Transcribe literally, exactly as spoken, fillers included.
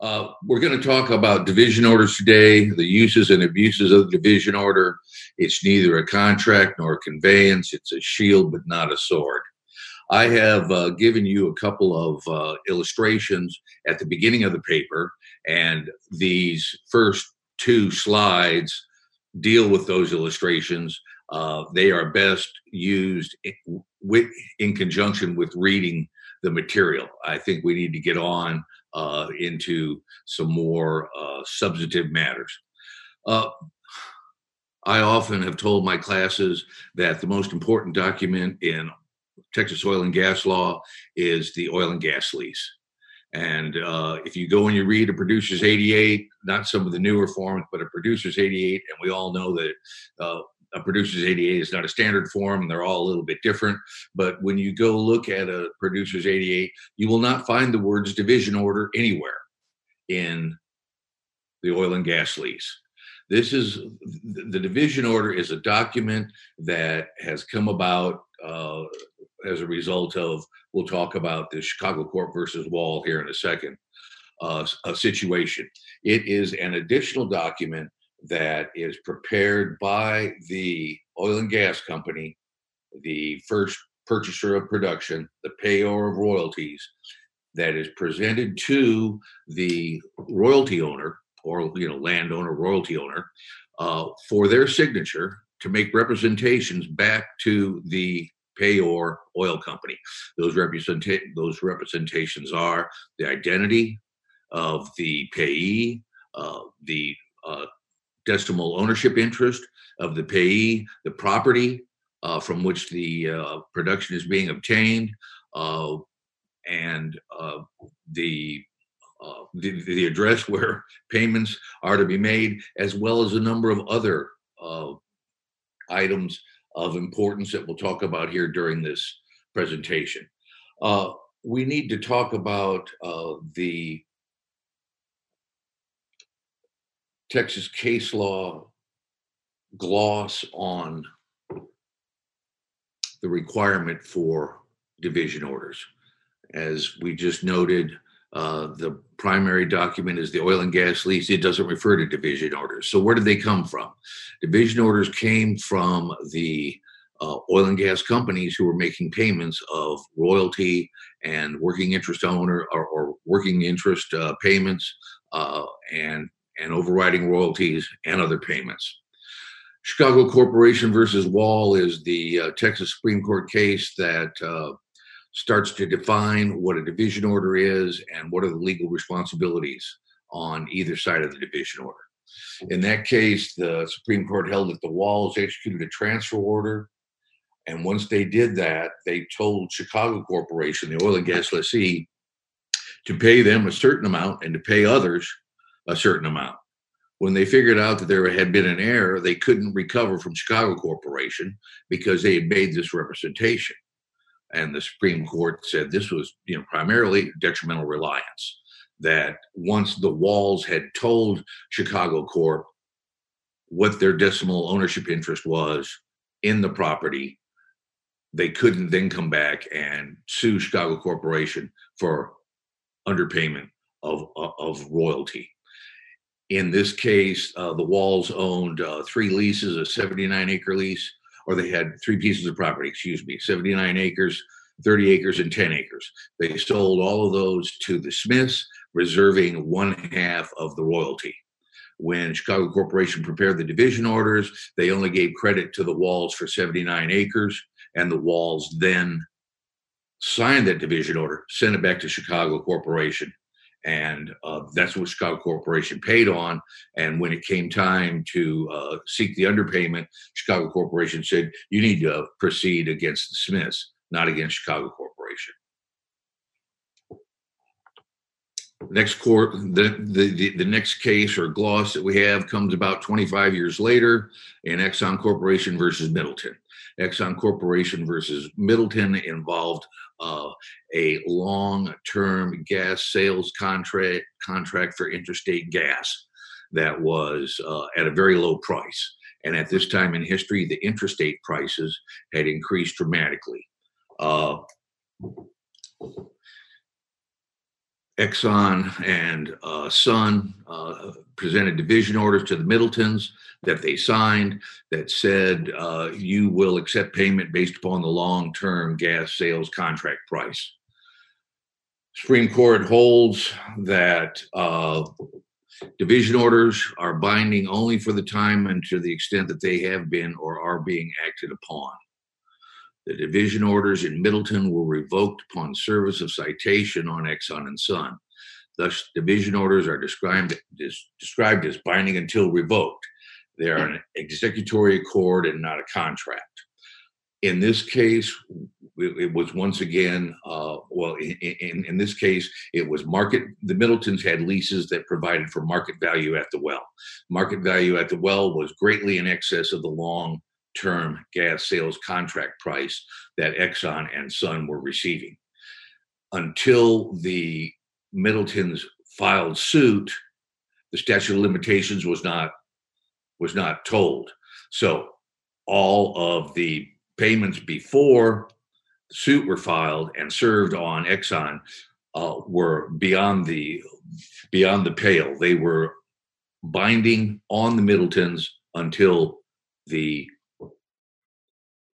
Uh, we're going to talk about division orders today, the uses and abuses of the division order. It's neither a contract nor a conveyance. It's a shield, but not a sword. I have uh, given you a couple of uh, illustrations at the beginning of the paper, and these first two slides deal with those illustrations. Uh, they are best used in, with, in conjunction with reading the material. I think we need to get on uh, into some more uh, substantive matters. Uh, I often have told my classes that the most important document in Texas oil and gas law is the oil and gas lease. And uh, if you go and you read a Producers eighty-eight, not some of the newer forms, but a Producers eighty-eight, and we all know that uh, a Producers eighty-eight is not a standard form, and they're all a little bit different. But when you go look at a Producers eighty-eight, you will not find the words division order anywhere in the oil and gas lease. This is the division order is a document that has come about uh, as a result of, we'll talk about the Chicago Corp versus Wall here in a second, uh, a situation. It is an additional document that is prepared by the oil and gas company, the first purchaser of production, the payer of royalties, that is presented to the royalty owner, or you know, landowner, royalty owner, uh, for their signature to make representations back to the payor oil company. Those represent those representations are the identity of the payee, uh, the uh, decimal ownership interest of the payee, the property uh, from which the uh, production is being obtained, uh, and uh, the Uh, the, the address where payments are to be made, as well as a number of other uh, items of importance that we'll talk about here during this presentation. Uh, we need to talk about uh, the Texas case law gloss on the requirement for division orders. As we just noted, Uh, the primary document is the oil and gas lease. It doesn't refer to division orders. So where did they come from? Division orders came from the uh, oil and gas companies who were making payments of royalty and working interest owner or, or working interest uh, payments uh, and, and overriding royalties and other payments. Chicago Corporation versus Wall is the uh, Texas Supreme Court case that uh, starts to define what a division order is and what are the legal responsibilities on either side of the division order. In that case, the Supreme Court held that the Walls executed a transfer order, and once they did that, they told Chicago Corporation, the oil and gas lessee, to pay them a certain amount and to pay others a certain amount. When they figured out that there had been an error, they couldn't recover from Chicago Corporation because they had made this representation. And the Supreme Court said this was, you know, primarily detrimental reliance, that once the Walls had told Chicago Corp what their decimal ownership interest was in the property, they couldn't then come back and sue Chicago Corporation for underpayment of, of royalty. In this case, uh, the Walls owned uh, three leases, a seventy-nine acre lease, or they had three pieces of property, excuse me, seventy-nine acres, thirty acres, and ten acres. They sold all of those to the Smiths, reserving one half of the royalty. When Chicago Corporation prepared the division orders, they only gave credit to the Walls for seventy-nine acres, and the Walls then signed that division order, sent it back to Chicago Corporation, and uh, that's what Chicago Corporation paid on. And when it came time to uh, seek the underpayment, Chicago Corporation said, you need to proceed against the Smiths, not against Chicago Corporation. Next court, the, the, the next case or gloss that we have comes about twenty-five years later in Exxon Corporation versus Middleton. Exxon Corporation versus Middleton involved uh, a long-term gas sales contract contract for interstate gas that was uh, at a very low price. And at this time in history, the interstate prices had increased dramatically. Uh, Exxon and uh, Sun uh, presented division orders to the Middletons that they signed that said uh, you will accept payment based upon the long-term gas sales contract price. Supreme Court holds that uh, division orders are binding only for the time and to the extent that they have been or are being acted upon. The division orders in Middleton were revoked upon service of citation on Exxon and Sun. Thus, division orders are described, is described as binding until revoked. They are an executory accord and not a contract. In this case, it was once again, uh, well, in, in, in this case, it was market, the Middletons had leases that provided for market value at the well. Market value at the well was greatly in excess of the long-term gas sales contract price that Exxon and Sun were receiving. Until the Middletons filed suit, the statute of limitations was not, was not told. So all of the payments before the suit were filed and served on Exxon uh, were beyond the beyond the pale. They were binding on the Middletons until the